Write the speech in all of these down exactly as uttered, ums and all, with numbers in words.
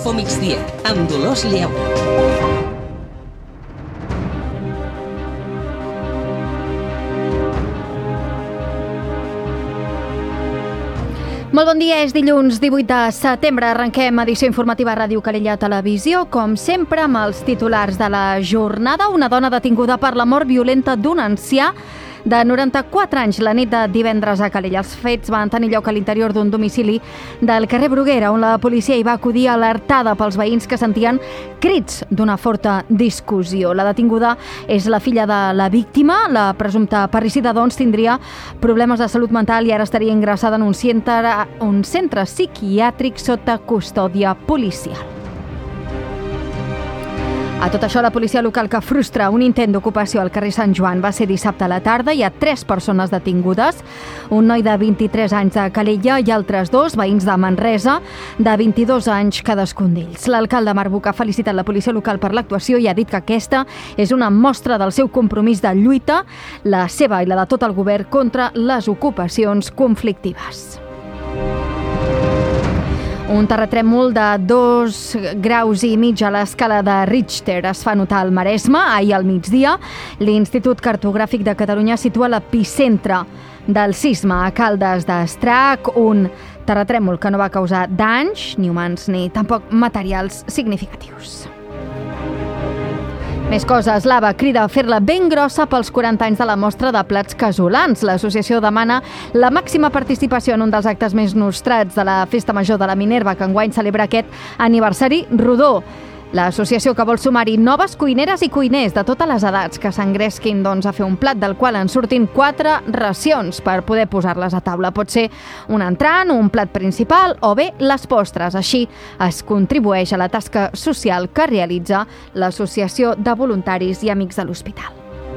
Infomigdia, amb Dolors Lleó. Molt bon dia, és dilluns divuit de setembre. Arrenquem edició informativa a Ràdio Calella Televisió, com sempre amb els titulars de la jornada. Una dona detinguda per la mort violenta d'un ancià de noranta-quatre anys la nit de divendres a Calella. Els fets van tenir lloc a l'interior d'un domicili del carrer Bruguera, on la policia hi va acudir alertada pels veïns que sentien crits d'una forta discussió. La detinguda és la filla de la víctima. La presumpta parricida, doncs, tindria problemes de salut mental i ara estaria ingressada en un centre, un centre psiquiàtric sota custòdia policial. A tot això, la policia local que frustra un intent d'ocupació al carrer Sant Joan va ser dissabte a la tarda. Hi ha tres persones detingudes, un noi de vint-i-tres anys de Calella i altres dos, veïns de Manresa, de vint-i-dos anys cadascun d'ells. L'alcalde Marc Buch ha felicitat la policia local per l'actuació i ha dit que aquesta és una mostra del seu compromís de lluita, la seva i la de tot el govern, contra les ocupacions conflictives. Un terratrèmol de dos graus i mig a l'escala de Richter es fa notar al Maresme. Ahir al migdia, l'Institut Cartogràfic de Catalunya situa l'epicentre del sisme a Caldes d'Estrac, un terratrèmol que no va causar danys, ni humans ni tampoc materials significatius. Més coses. L'A B A crida a fer-la ben grossa pels quaranta anys de la mostra de plats casolans. L'associació demana la màxima participació en un dels actes més nostrats de la Festa Major de la Minerva, que enguany celebra aquest aniversari rodó. L'associació que vol sumar-hi noves cuineres i cuiners de totes les edats que s'engresquin doncs, a fer un plat del qual en surtin quatre racions per poder posar-les a taula. Pot ser un entrant, un plat principal o bé les postres. Així es contribueix a la tasca social que realitza l'Associació de Voluntaris i Amics de l'Hospital.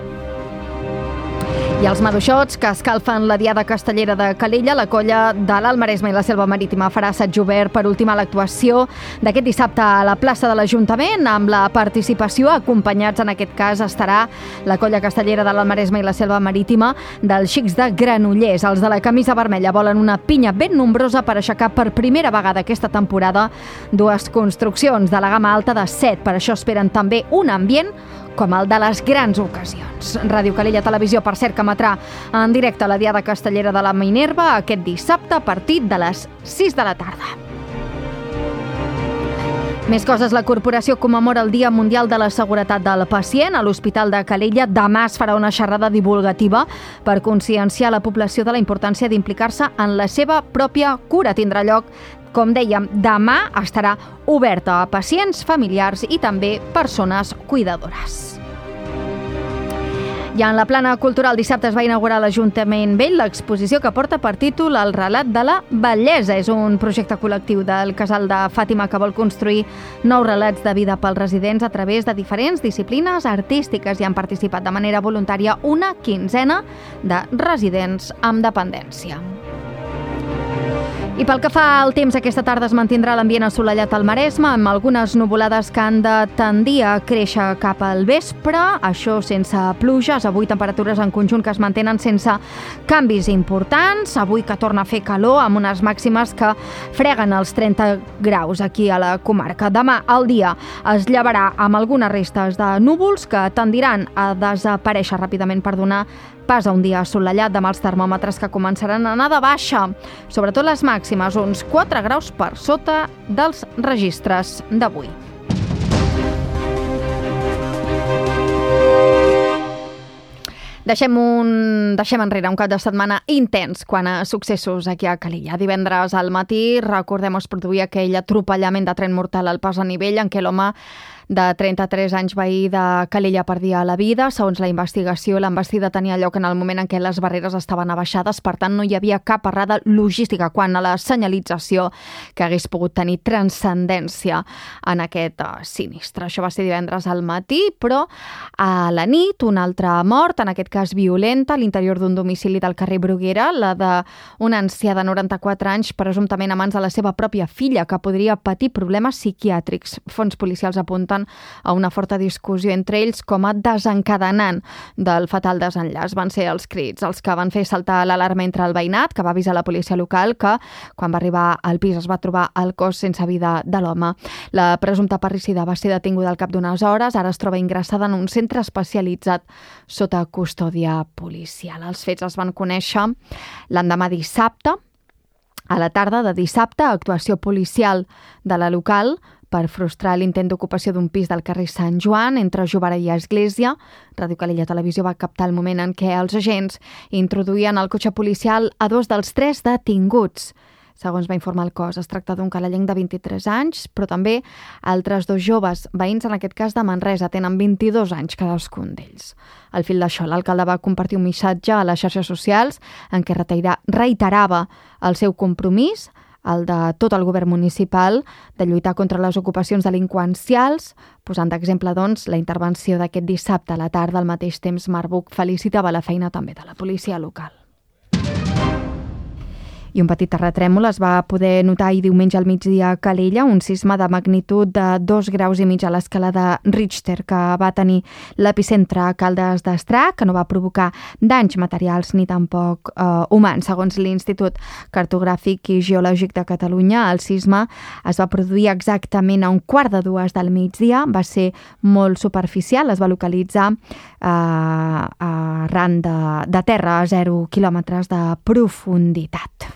I els maduixots que escalfen la Diada Castellera de Calella, la colla de l'Alt Maresme i la Selva Marítima farà assaig obert per ultimar l'actuació d'aquest dissabte a la plaça de l'Ajuntament, amb la participació, acompanyats en aquest cas estarà la colla castellera de l'Alt Maresme i la Selva Marítima dels Xics de Granollers. Els de la camisa vermella volen una pinya ben nombrosa per aixecar per primera vegada aquesta temporada dues construccions de la gamma alta de set. Per això esperen també un ambient com el de les grans ocasions. Ràdio Calella Televisió, per cert, que emetrà en directe la Diada Castellera de la Minerva aquest dissabte a partir de les sis de la tarda. Més coses. La corporació commemora el Dia Mundial de la Seguretat del Pacient. A l'Hospital de Calella demà es farà una xerrada divulgativa per conscienciar la població de la importància d'implicar-se en la seva pròpia cura. Tindrà lloc, com dèiem, demà, estarà oberta a pacients, familiars i també persones cuidadores. I en la plana cultural, dissabte es va inaugurar a l'Ajuntament Vell l'exposició que porta per títol El relat de la bellesa. És un projecte col·lectiu del Casal de Fàtima que vol construir nous relats de vida pels residents a través de diferents disciplines artístiques i han participat de manera voluntària una quinzena de residents amb dependència. I pel que fa al temps, aquesta tarda es mantindrà l'ambient assolellat al Maresme, amb algunes nuvolades que han de tendir a créixer cap al vespre, això sense pluges. Avui temperatures en conjunt que es mantenen sense canvis importants. Avui que torna a fer calor, amb unes màximes que freguen els trenta graus aquí a la comarca. Demà el dia es llevarà amb algunes restes de núvols que tendiran a desaparèixer ràpidament per donar pas a un dia assolellat. Demà els termòmetres que començaran a anar de baixa, sobretot les màximes, uns quatre graus per sota dels registres d'avui. Deixem, un, deixem enrere un cap de setmana intens quant a successos aquí a Calella. Divendres al matí, recordem, es produïa aquell atropellament de tren mortal al pas a nivell en què l'home de trenta-tres anys veí de Calella perdia la vida. Segons la investigació, l'embestida tenia lloc en el moment en què les barreres estaven abaixades, per tant no hi havia cap errada logística quant a la senyalització que hagués pogut tenir transcendència en aquest sinistre. Això va ser divendres al matí, però a la nit un altre mort, en aquest pràctiques violenta a l'interior d'un domicili del carrer Bruguera, la d'un ancià de noranta-quatre anys, presumptament a mans de la seva pròpia filla, que podria patir problemes psiquiàtrics. Fons policials apunten a una forta discussió entre ells com a desencadenant del fatal desenllaç. Van ser els crits els que van fer saltar l'alarma entre el veïnat, que va avisar la policia local que, quan va arribar al pis, es va trobar el cos sense vida de l'home. La presumpta parricida va ser detinguda al cap d'unes hores, ara es troba ingressada en un centre especialitzat sota custòdia policial. Els fets es van conèixer l'endemà dissabte, a la tarda de dissabte, actuació policial de la local per frustrar l'intent d'ocupació d'un pis del carrer Sant Joan entre Jovara i Església. Ràdio Calella Televisió va captar el moment en què els agents introduïen el cotxe policial a dos dels tres detinguts. Segons va informar el cos, es tracta d'un calellenc de vint-i-tres anys, però també altres dos joves, veïns en aquest cas de Manresa, tenen vint-i-dos anys cadascun d'ells. Al fil d'això, l'alcalde va compartir un missatge a les xarxes socials en què reiterava el seu compromís, el de tot el govern municipal, de lluitar contra les ocupacions delinqüencials, posant d'exemple, doncs, la intervenció d'aquest dissabte a la tarda. Al mateix temps, Marc Buch felicitava la feina també de la policia local. I un petit terratrèmol es va poder notar ahir diumenge al migdia a Calella, un sisme de magnitud de dos graus i mig a l'escala de Richter, que va tenir l'epicentre a Caldes d'Estrac, que no va provocar danys materials ni tampoc eh, humans. Segons l'Institut Cartogràfic i Geològic de Catalunya, el sisme es va produir exactament a un quart de dues del migdia, va ser molt superficial, es va localitzar eh, arran de, de terra a zero quilòmetres de profunditat.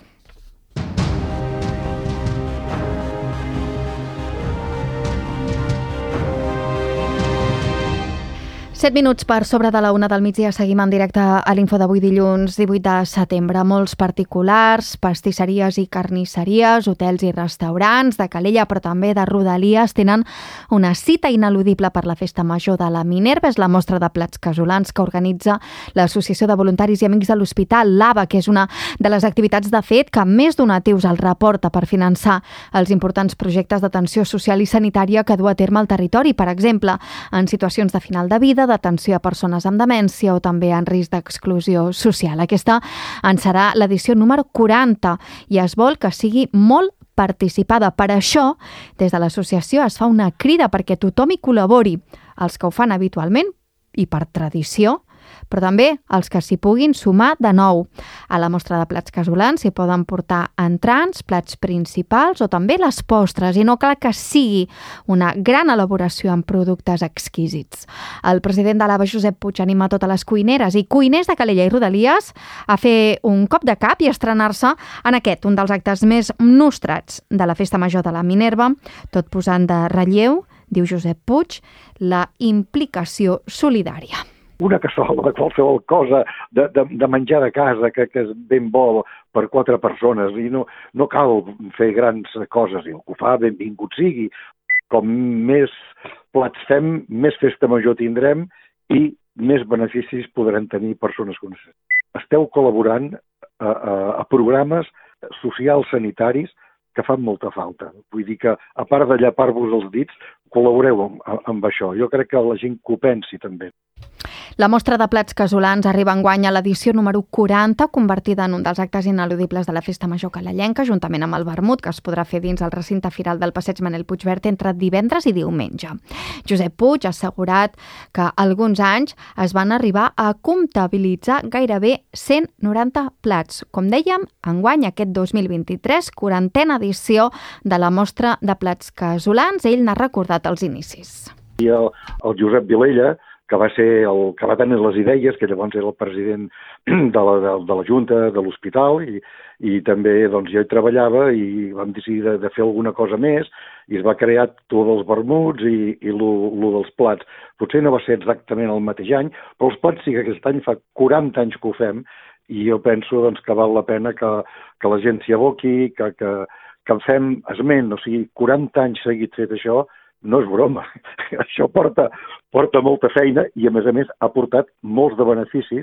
Set minuts per sobre de la una del migdia. Seguim en directe a l'Info d'avui, dilluns divuit de setembre. Molts particulars, pastisseries i carnisseries, hotels i restaurants de Calella, però també de Rodalies, tenen una cita ineludible per la Festa Major de la Minerva. És la mostra de plats casolans que organitza l'Associació de Voluntaris i Amics de l'Hospital, l'A B A, que és una de les activitats de fet que més donatius el reporta per finançar els importants projectes d'atenció social i sanitària que du a terme al territori, per exemple, en situacions de final de vida, d'atenció a persones amb demència o també en risc d'exclusió social. Aquesta en serà l'edició número quaranta i es vol que sigui molt participada. Per això, des de l'associació es fa una crida perquè tothom hi col·labori, els que ho fan habitualment i per tradició, però també els que s'hi puguin sumar de nou. A la mostra de plats casolans s'hi poden portar entrants, plats principals o també les postres, i no cal que sigui una gran elaboració amb productes exquisits. El president de l'A B A, Josep Puig, anima totes les cuineres i cuiners de Calella i Rodalies a fer un cop de cap i estrenar-se en aquest, un dels actes més nostrats de la Festa Major de la Minerva, tot posant de relleu, diu Josep Puig, la implicació solidària. Una cassola, qualsevol cosa de, de, de menjar de casa que, que és ben bo per quatre persones i no, no cal fer grans coses, i el que ho fa benvingut sigui. Com més plats fem, més festa major tindrem i més beneficis podran tenir persones que ho necessiten. Esteu col·laborant a, a, a programes socials sanitaris que fan molta falta. Vull dir que, a part de llapar-vos els dits, col·laboreu amb, amb això. Jo crec que la gent que ho pensi també. La mostra de plats casolans arriba enguany a l'edició número quaranta, convertida en un dels actes ineludibles de la Festa Major calellenca, juntament amb el vermut, que es podrà fer dins el recinte firal del Passeig Manel Puigvert entre divendres i diumenge. Josep Puig ha assegurat que alguns anys es van arribar a comptabilitzar gairebé cent noranta plats. Com dèiem, enguany, aquest dos mil vint-i-tres, quarantena edició de la mostra de plats casolans. Ell n'ha recordat els inicis. I el, el Josep Vilella, que va ser el que va tenir les idees, que llavors era el president de la, de, de la Junta, de l'hospital, i, i també doncs, jo hi treballava i vam decidir de, de fer alguna cosa més, i es va crear tot els vermuts i, i lo, lo dels plats. Potser no va ser exactament el mateix any, però els plats sí que aquest any fa quaranta anys que ho fem, i jo penso doncs, que val la pena que, que la gent s'hi aboqui, que, que, que en fem esment, o sigui, quaranta anys seguits fet això, no és broma. Això porta, porta molta feina i, a més a més, ha portat molts de beneficis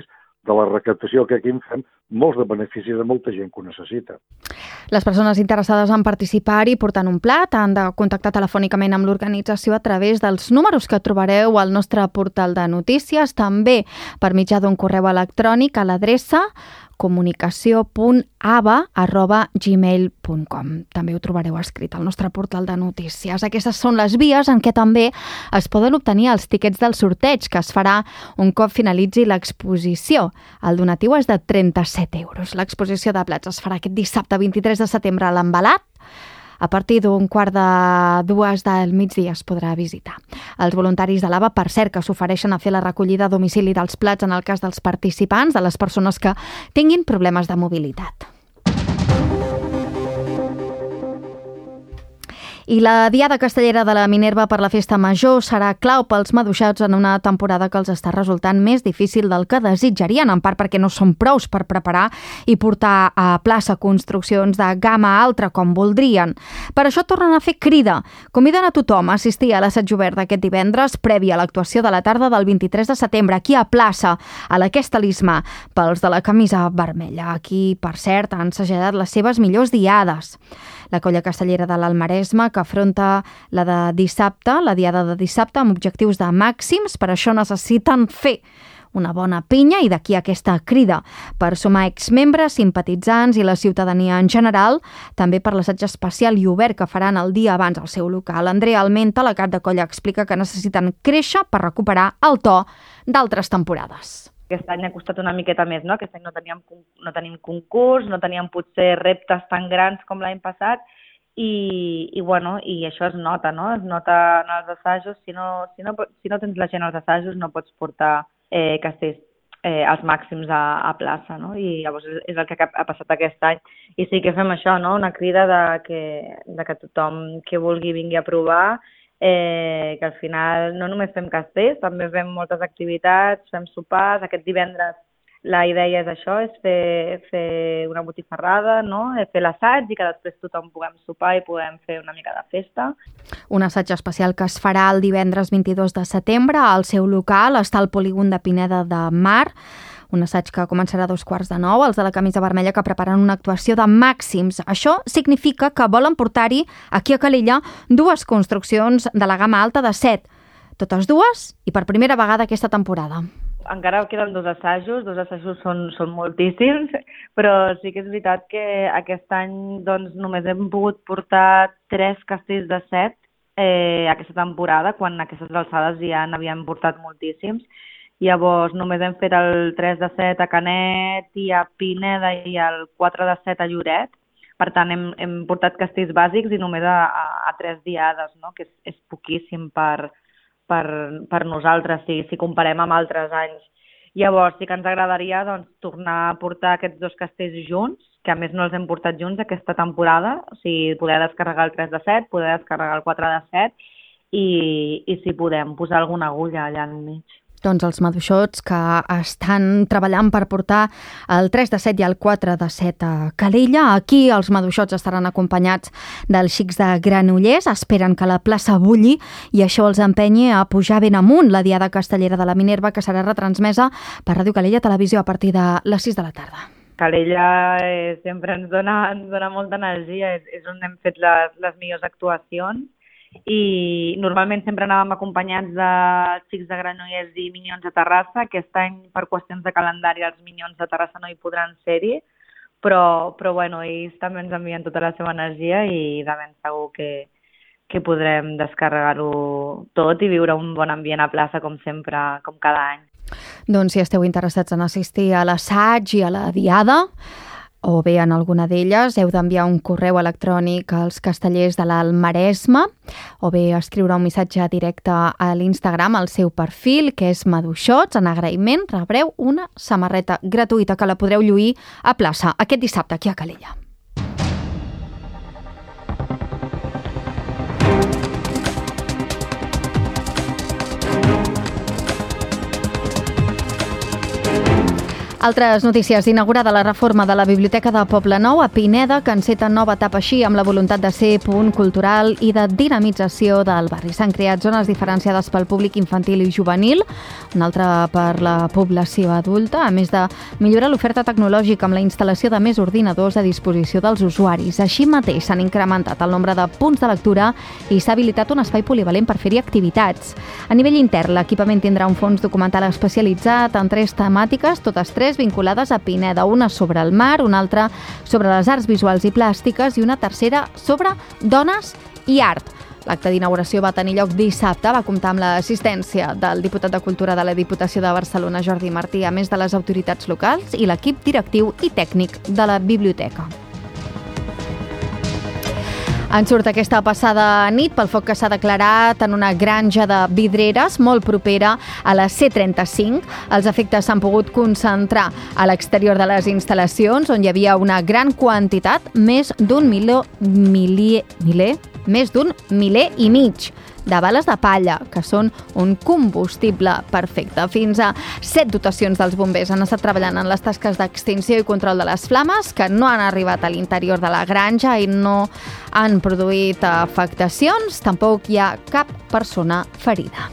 de la recaptació que aquí en fem molts de beneficis a molta gent que ho necessita. Les persones interessades en participar-hi portant un plat han de contactar telefònicament amb l'organització a través dels números que trobareu al nostre portal de notícies, també per mitjà d'un correu electrònic a l'adreça comunicació punt aba arroba gmail punt com. També ho trobareu escrit al nostre portal de notícies. Aquestes són les vies en què també es poden obtenir els tiquets del sorteig, que es farà un cop finalitzi l'exposició. El donatiu és de trenta-set euros. L'exposició de plats es farà aquest dissabte vint-i-tres de setembre a l'Envelat. A partir d'un quart de dues del migdia es podrà visitar. Els voluntaris de l'A B A, per cert, que s'ofereixen a fer la recollida a domicili dels plats en el cas dels participants, de les persones que tinguin problemes de mobilitat. I la Diada Castellera de la Minerva per la Festa Major serà clau pels maduixots en una temporada que els està resultant més difícil del que desitjarien, en part perquè no són prous per preparar i portar a plaça construccions de gamma alta com voldrien. Per això tornen a fer crida. Conviden a tothom a assistir a l'assaig obert d'aquest divendres, previ a l'actuació de la tarda del vint-i-tres de setembre, aquí a plaça, a l'Aquest Talismà, pels de la camisa vermella. Aquí, per cert, han segellat les seves millors diades. La colla castellera de l'Almaresme, que afronta la de dissabte, la diada de dissabte, amb objectius de màxims. Per això necessiten fer una bona pinya i d'aquí aquesta crida per sumar exmembres, simpatitzants i la ciutadania en general, també per l'assaig especial i obert que faran el dia abans al seu local. Andrea Almenta, la cap de colla, explica que necessiten créixer per recuperar el to d'altres temporades. Aquest any ha costat una miqueta més, no? Aquest any no teníem, no tenim concurs, no teníem potser reptes tan grans com l'any passat i, i, bueno, i això es nota, no? Es nota en els assajos. Si no, si no, si no tens la gent als assajos no pots portar eh, castells eh, als màxims a, a plaça, no? I llavors és el que ha passat aquest any. I sí que fem això, no? Una crida de que, de que tothom que vulgui vingui a provar, Eh, que al final no només fem castells, també fem moltes activitats, fem sopars. Aquest divendres la idea és això, és fer, fer una botifarrada, no? Fer l'assaig i que després tothom puguem sopar i puguem fer una mica de festa. Un assaig especial que es farà el divendres vint-i-dos de setembre al seu local, està al polígon de Pineda de Mar. Un assaig que començarà a dos quarts de nou, els de la camisa vermella que preparen una actuació de màxims. Això significa que volen portar-hi, aquí a Calella, dues construccions de la gamma alta de set. Totes dues i per primera vegada aquesta temporada. Encara queden dos assajos, dos assajos són, són moltíssims, però sí que és veritat que aquest any doncs, només hem pogut portar tres castells de set eh, aquesta temporada, quan a aquestes alçades ja n'havíem portat moltíssims. Llavors només hem fet el tres de set a Canet i a Pineda i el quatre de set a Lloret. Per tant, hem, hem portat castells bàsics i només a, a, a tres diades, no? Que és, és poquíssim per, per, per nosaltres, si, si comparem amb altres anys. Llavors sí que ens agradaria doncs, tornar a portar aquests dos castells junts, que a més no els hem portat junts aquesta temporada, o sigui, poder descarregar el tres de set, poder descarregar el quatre de set i, i si podem posar alguna agulla allà enmig. Doncs els maduixots que estan treballant per portar el tres de set i el quatre de set a Calella. Aquí els maduixots estaran acompanyats dels xics de Granollers. Esperen que la plaça bulli i això els empenyi a pujar ben amunt la Diada Castellera de la Minerva, que serà retransmesa per Ràdio Calella Televisió a partir de les sis de la tarda. Calella eh, sempre ens dona, ens dona molta energia, és, és on hem fet les, les millors actuacions. I normalment sempre anàvem acompanyats de xics de Granollers i Minyons de Terrassa. Aquest any, per qüestions de calendari, els Minyons de Terrassa no hi podran ser-hi, però, però bueno, ells també ens envien tota la seva energia i de ben segur que, que podrem descarregar-ho tot i viure un bon ambient a plaça, com sempre, com cada any. Doncs si esteu interessats en assistir a l'assaig i a la diada, o bé en alguna d'elles, heu d'enviar un correu electrònic als castellers de l'Almaresme o bé escriure un missatge directe a l'Instagram al seu perfil, que és Maduixots. En agraïment rebreu una samarreta gratuïta que la podreu lluir a plaça aquest dissabte aquí a Calella. Altres notícies. Inaugurada la reforma de la Biblioteca de Poblenou a Pineda, que enceta nova etapa així amb la voluntat de ser punt cultural i de dinamització del barri. S'han creat zones diferenciades pel públic infantil i juvenil, una altra per la població adulta, a més de millorar l'oferta tecnològica amb la instal·lació de més ordinadors a disposició dels usuaris. Així mateix s'han incrementat el nombre de punts de lectura i s'ha habilitat un espai polivalent per fer-hi activitats. A nivell intern, l'equipament tindrà un fons documental especialitzat en tres temàtiques, totes tres vinculades a Pineda, una sobre el mar, una altra sobre les arts visuals i plàstiques i una tercera sobre dones i art. L'acte d'inauguració va tenir lloc dissabte, va comptar amb l'assistència del diputat de Cultura de la Diputació de Barcelona, Jordi Martí, a més de les autoritats locals i l'equip directiu i tècnic de la biblioteca. En surt aquesta passada nit pel foc que s'ha declarat en una granja de Vidreres molt propera a la C trenta-cinc. Els efectes s'han pogut concentrar a l'exterior de les instal·lacions, on hi havia una gran quantitat, més d'un miló, miler, miler, més d'un miler i mig de bales de palla, que són un combustible perfecte. Fins a set dotacions dels bombers han estat treballant en les tasques d'extinció i control de les flames, que no han arribat a l'interior de la granja i no han produït afectacions. Tampoc hi ha cap persona ferida.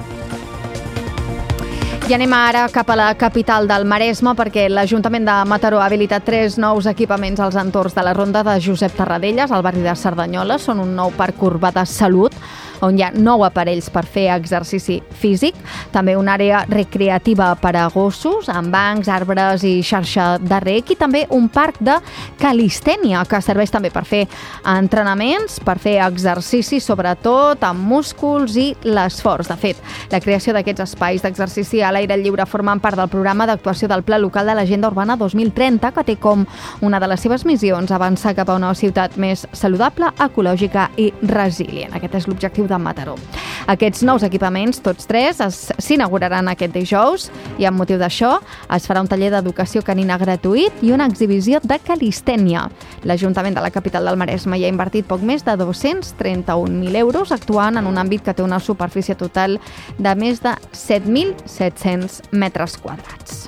I anem ara cap a la capital del Maresme, perquè l'Ajuntament de Mataró ha habilitat tres nous equipaments als entorns de la ronda de Josep Tarradellas, al barri de Cerdanyola. Són un nou parc urbà de salut, on hi ha nou aparells per fer exercici físic, també una àrea recreativa per a gossos, amb bancs, arbres i xarxa de rec, i també un parc de calistènia, que serveix també per fer entrenaments, per fer exercici, sobretot amb músculs i l'esforç. De fet, la creació d'aquests espais d'exercici a l'aire lliure formen part del programa d'actuació del Pla Local de l'Agenda Urbana dos mil trenta, que té com una de les seves missions avançar cap a una ciutat més saludable, ecològica i resilient. Aquest és l'objectiu de Mataró. Aquests nous equipaments, tots tres, s'inauguraran aquest dijous i amb motiu d'això es farà un taller d'educació canina gratuït i una exhibició de calistènia. L'Ajuntament de la capital del Maresme hi ha invertit poc més de dos-cents trenta-un mil euros, actuant en un àmbit que té una superfície total de més de set mil set-cents metres quadrats.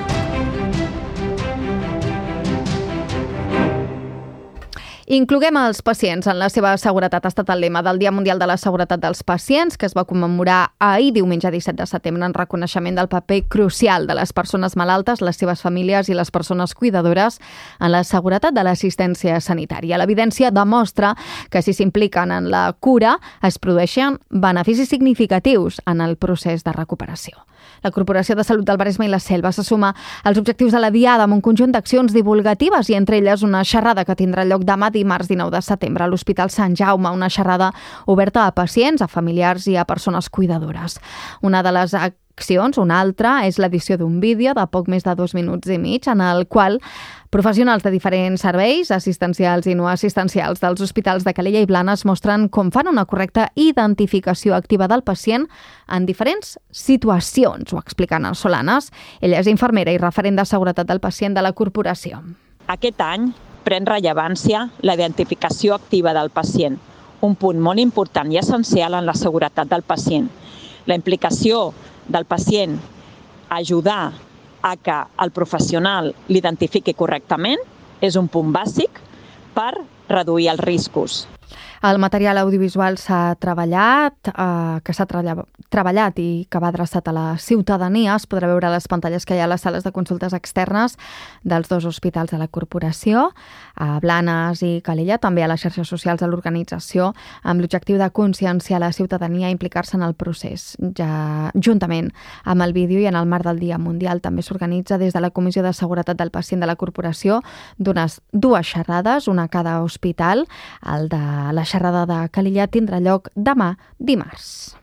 Incloguem els pacients en la seva seguretat. Ha estat el lema del Dia Mundial de la Seguretat dels Pacients, que es va commemorar ahir, diumenge disset de setembre, en reconeixement del paper crucial de les persones malaltes, les seves famílies i les persones cuidadores en la seguretat de l'assistència sanitària. L'evidència demostra que si s'impliquen en la cura es produeixen beneficis significatius en el procés de recuperació. La Corporació de Salut del Maresme i la Selva se suma als objectius de la Diada amb un conjunt d'accions divulgatives i entre elles una xerrada que tindrà lloc demà dimarts dinou de setembre a l'Hospital Sant Jaume, una xerrada oberta a pacients, a familiars i a persones cuidadores. Una de les accions, una altra, és l'edició d'un vídeo de poc més de dos minuts i mig en el qual professionals de diferents serveis, assistencials i no assistencials dels hospitals de Calella i Blanes mostren com fan una correcta identificació activa del pacient en diferents situacions, ho expliquen a Solanes. Ella és infermera i referent de seguretat del pacient de la corporació. Aquest any pren rellevància la identificació activa del pacient, un punt molt important i essencial en la seguretat del pacient. La implicació del pacient a ajudar a que el professional l'identifiqui correctament és un punt bàsic per reduir els riscos. El material audiovisual s'ha treballat, eh, que s'ha treballat i que va adreçat a la ciutadania. Es podrà veure a les pantalles que hi ha a les sales de consultes externes dels dos hospitals de la corporació, a Blanes i Calella, també a les xarxes socials de l'organització, amb l'objectiu de conscienciar la ciutadania a implicar-se en el procés. Ja, juntament amb el vídeo i en el marc del Dia Mundial també s'organitza des de la Comissió de Seguretat del Pacient de la corporació dues, dues xerrades, una a cada hospital. El de la xerrada de Calella tindrà lloc demà dimarts.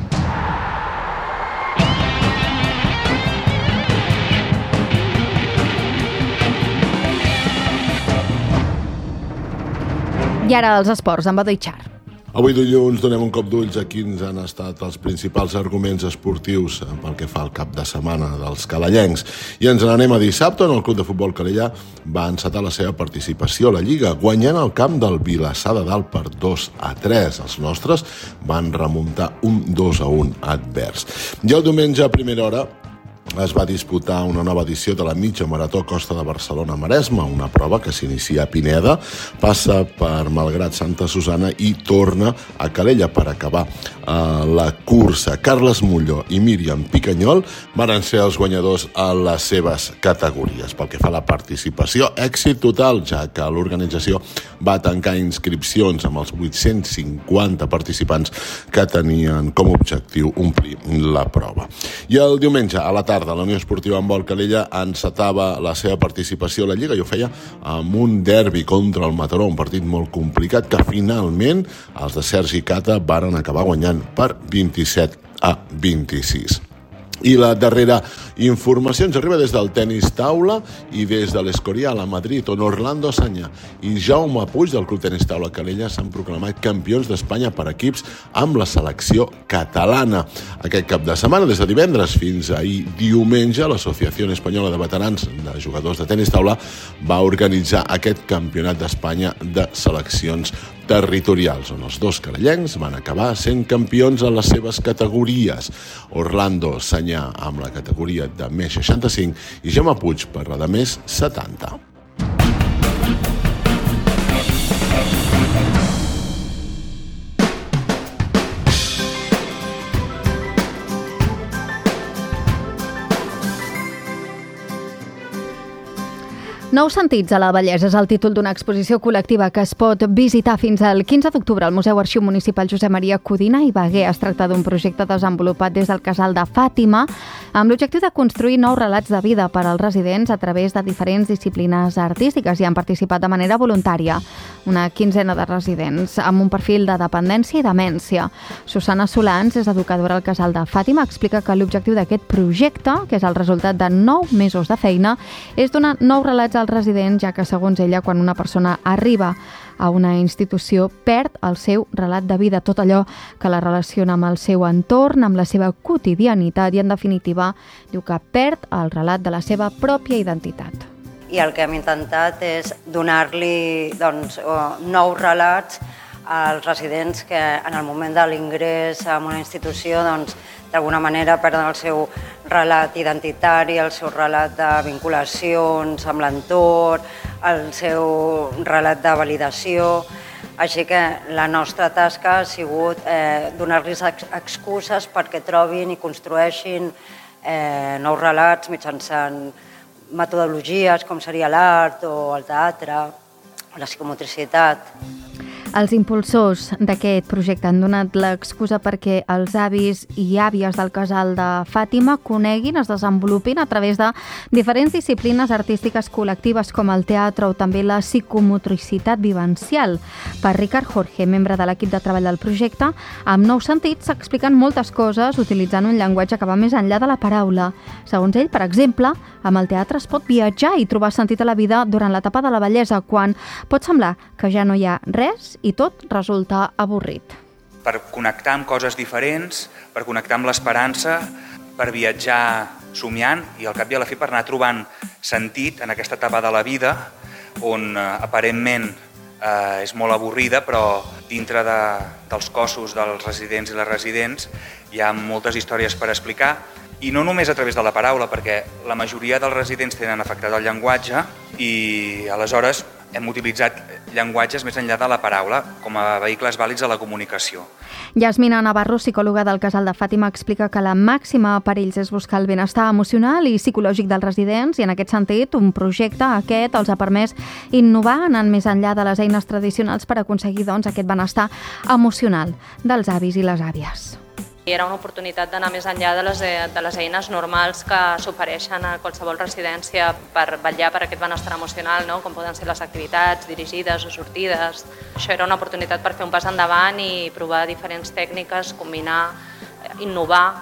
I ara els esports, amb Badó Itxar. Avui dilluns donem un cop d'ulls a quins han estat els principals arguments esportius pel que fa al cap de setmana dels calellencs. I ens n'anem a dissabte, on el Club de Futbol Calella va encetar la seva participació a la Lliga, guanyant el camp del Vilassar de Dalt per dos a tres. Els nostres van remuntar un dos a un advers. I el diumenge a primera hora es va disputar una nova edició de la mitja marató Costa de Barcelona-Maresme, una prova que s'inicia a Pineda, passa per Malgrat Santa Susana i torna a Calella per acabar eh, la cursa. Carles Molló i Míriam Picanyol van ser els guanyadors a les seves categories. Pel que fa a la participació, èxit total, ja que l'organització va tancar inscripcions amb els vuit-cents cinquanta participants que tenien com a objectiu omplir la prova. I el diumenge, a la tarda, la Unió Esportiva Handbol Calella encetava la seva participació a la Lliga i ho feia amb un derbi contra el Mataró, un partit molt complicat que finalment els de Sergi Cata varen acabar guanyant per vint-i-set a vint-i-sis. I la darrera informació ens arriba des del tenis taula i des de l'Escorial a Madrid, on Orlando Sanyà i Jaume Puig del Club Tenis Taula Calella s'han proclamat campions d'Espanya per equips amb la selecció catalana. Aquest cap de setmana, des de divendres fins ahir diumenge, l'Associació Espanyola de Veterans de Jugadors de Tenis Taula va organitzar aquest campionat d'Espanya de seleccions territorials, on els dos calellencs van acabar sent campions en les seves categories. Orlando Sanyà amb la categoria de més seixanta-cinc i Jaume Puig per la de més setanta. Nous sentits a la Vallès és el títol d'una exposició col·lectiva que es pot visitar fins al quinze d'octubre al Museu Arxiu Municipal Josep Maria Codina i Baguer. Es tracta d'un projecte desenvolupat des del Casal de Fàtima amb l'objectiu de construir nous relats de vida per als residents a través de diferents disciplines artístiques i han participat de manera voluntària una quinzena de residents amb un perfil de dependència i demència. Susana Solans és educadora al Casal de Fàtima, explica que l'objectiu d'aquest projecte, que és el resultat de nou mesos de feina, és donar nous relats als residents, ja que, segons ella, quan una persona arriba a una institució, perd el seu relat de vida, tot allò que la relaciona amb el seu entorn, amb la seva quotidianitat i, en definitiva, diu que perd el relat de la seva pròpia identitat. I el que hem intentat és donar-li doncs, nous relats als residents que en el moment de l'ingrés en una institució doncs, d'alguna manera perden el seu relat identitari, el seu relat de vinculacions amb l'entorn, el seu relat de validació. Així que la nostra tasca ha sigut eh, donar-los excuses perquè trobin i construeixin eh, nous relats mitjançant metodologies com seria l'art o el teatre o la psicomotricitat. Els impulsors d'aquest projecte han donat l'excusa perquè els avis i àvies del Casal de Fàtima coneguin, es desenvolupin a través de diferents disciplines artístiques col·lectives com el teatre o també la psicomotricitat vivencial. Per Ricard Jorge, membre de l'equip de treball del projecte, amb nous sentits s'expliquen moltes coses utilitzant un llenguatge que va més enllà de la paraula. Segons ell, per exemple, amb el teatre es pot viatjar i trobar sentit a la vida durant l'etapa de la vellesa, quan pot semblar que ja no hi ha res i tot resulta avorrit. Per connectar amb coses diferents, per connectar amb l'esperança, per viatjar somiant i al cap i a la fi per anar trobant sentit en aquesta etapa de la vida on eh, aparentment eh, és molt avorrida, però dintre de, dels cossos dels residents i les residents hi ha moltes històries per explicar. I no només a través de la paraula, perquè la majoria dels residents tenen afectat el llenguatge i aleshores hem utilitzat llenguatges més enllà de la paraula com a vehicles vàlids a la comunicació. Yasmina Navarro, psicòloga del Casal de Fàtima, explica que la màxima per ells és buscar el benestar emocional i psicològic dels residents i en aquest sentit un projecte aquest els ha permès innovar anant més enllà de les eines tradicionals per aconseguir doncs, aquest benestar emocional dels avis i les àvies. Era una oportunitat d'anar més enllà de les, de les eines normals que s'ofereixen a qualsevol residència per vetllar per aquest benestar emocional, no? Com poden ser les activitats dirigides o sortides. Això era una oportunitat per fer un pas endavant i provar diferents tècniques, combinar, innovar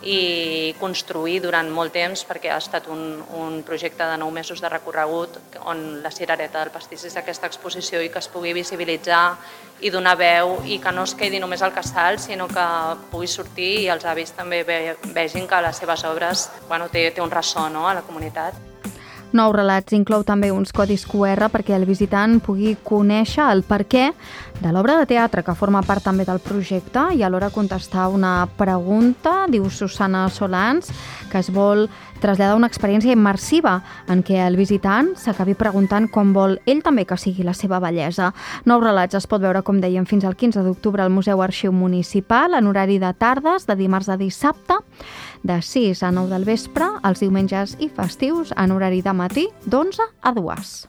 i construir durant molt temps, perquè ha estat un, un projecte de nou mesos de recorregut on la cirereta del pastís és aquesta exposició i que es pugui visibilitzar i donar veu i que no es quedi només al casal, sinó que pugui sortir i els avis també ve, vegin que les seves obres bueno, té, té un ressò, no?, a la comunitat. Nou relats inclou també uns codis Q R perquè el visitant pugui conèixer el perquè de l'obra de teatre que forma part també del projecte i alhora contestar una pregunta, diu Susana Solans, que es vol traslladar una experiència immersiva en què el visitant s'acabi preguntant com vol ell també que sigui la seva bellesa. Nou relats es pot veure, com dèiem, fins al quinze d'octubre al Museu Arxiu Municipal en horari de tardes, de dimarts a dissabte, de sis a nou del vespre, els diumenges i festius en horari de matí d'onze a dues.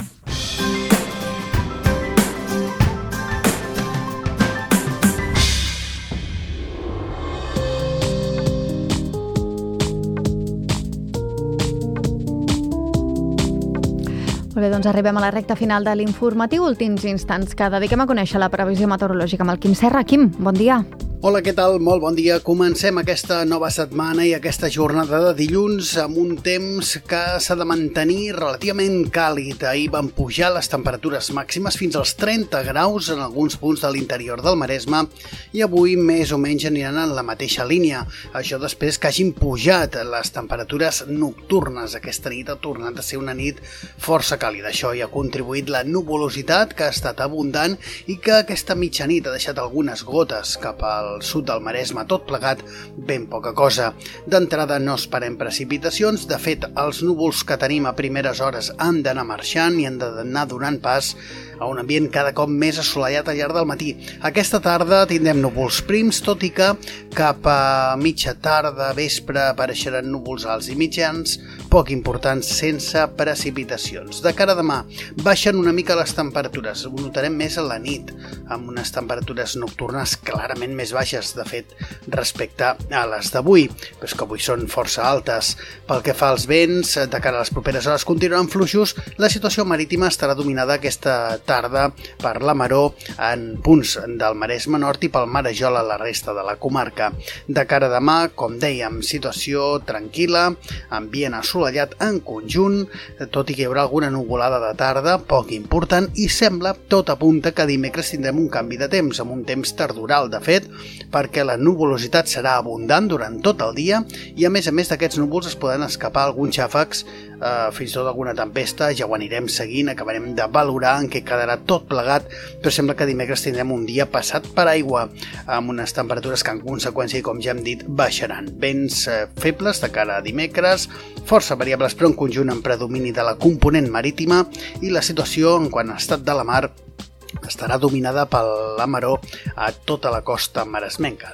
Molt bé, doncs arribem a la recta final de l'informatiu, últims instants que dediquem a conèixer la previsió meteorològica amb el Quim Serra. Quim, bon dia. Hola, què tal? Molt bon dia. Comencem aquesta nova setmana i aquesta jornada de dilluns amb un temps que s'ha de mantenir relativament càlid. Ahir van pujar les temperatures màximes fins als trenta graus en alguns punts de l'interior del Maresme i avui més o menys aniran en la mateixa línia. Això després que hagin pujat les temperatures nocturnes. Aquesta nit ha tornat a ser una nit força càlida. Això hi ha contribuït la nuvolositat que ha estat abundant i que aquesta mitjanit ha deixat algunes gotes cap al al sud del Maresme, tot plegat ben poca cosa. D'entrada no esperem precipitacions, de fet els núvols que tenim a primeres hores han d'anar marxant i han d'anar donant pas a un ambient cada cop més assolellat al llarg del matí. Aquesta tarda tindrem núvols prims, tot i que cap a mitja tarda, vespre, apareixeran núvols alts i mitjans, poc importants, sense precipitacions. De cara a demà, baixen una mica les temperatures, ho notarem més a la nit, amb unes temperatures nocturnes clarament més baixes, de fet, respecte a les d'avui, però és que avui són força altes. Pel que fa als vents, de cara a les properes hores continuaran fluixos, la situació marítima estarà dominada aquesta tarda per la maró en punts del Maresme Nord i pel Marejol a la resta de la comarca. De cara a demà, com dèiem, situació tranquil·la, ambient assolellat en conjunt, tot i que hi haurà alguna nuvolada de tarda, poc important, i sembla, tot apunta, que dimecres tindrem un canvi de temps, amb un temps tardoral, de fet, perquè la nuvolositat serà abundant durant tot el dia i a més a més d'aquests núvols es poden escapar alguns xàfecs, eh, fins i tot alguna tempesta, ja ho anirem seguint, acabarem de valorar en què quedarà tot plegat, però sembla que dimecres tindrem un dia passat per aigua, amb unes temperatures que en conseqüència, com ja hem dit, baixaran. Vents eh, febles de cara a dimecres, força variables però en conjunt en predomini de la component marítima i la situació en quant a estat de la mar estarà dominada per la maró a tota la costa maresmenca.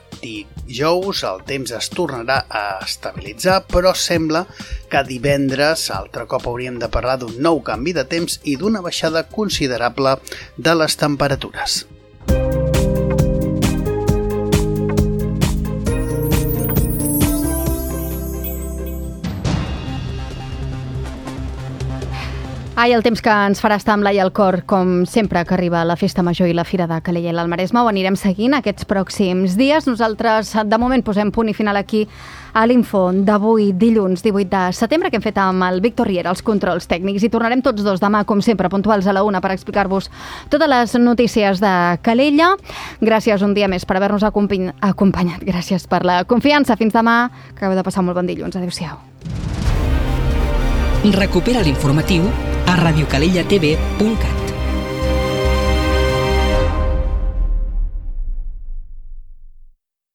Dijous el temps es tornarà a estabilitzar, però sembla que divendres altre cop hauríem de parlar d'un nou canvi de temps i d'una baixada considerable de les temperatures. Ai, el temps que ens farà estar amb l'ai al cor, com sempre que arriba la Festa Major i la Fira de Calella i l'Alt Maresme. Ho anirem seguint aquests pròxims dies. Nosaltres, de moment, posem punt i final aquí a l'info d'avui, dilluns divuit de setembre, que hem fet amb el Víctor Riera, els controls tècnics. I tornarem tots dos demà, com sempre, puntuals a la una, per explicar-vos totes les notícies de Calella. Gràcies un dia més per haver-nos acompanyat. Gràcies per la confiança. Fins demà, que acabeu de passar un molt bon dilluns. Adéu-siau. Recupera l'informatiu a radiocalellatv punt cat.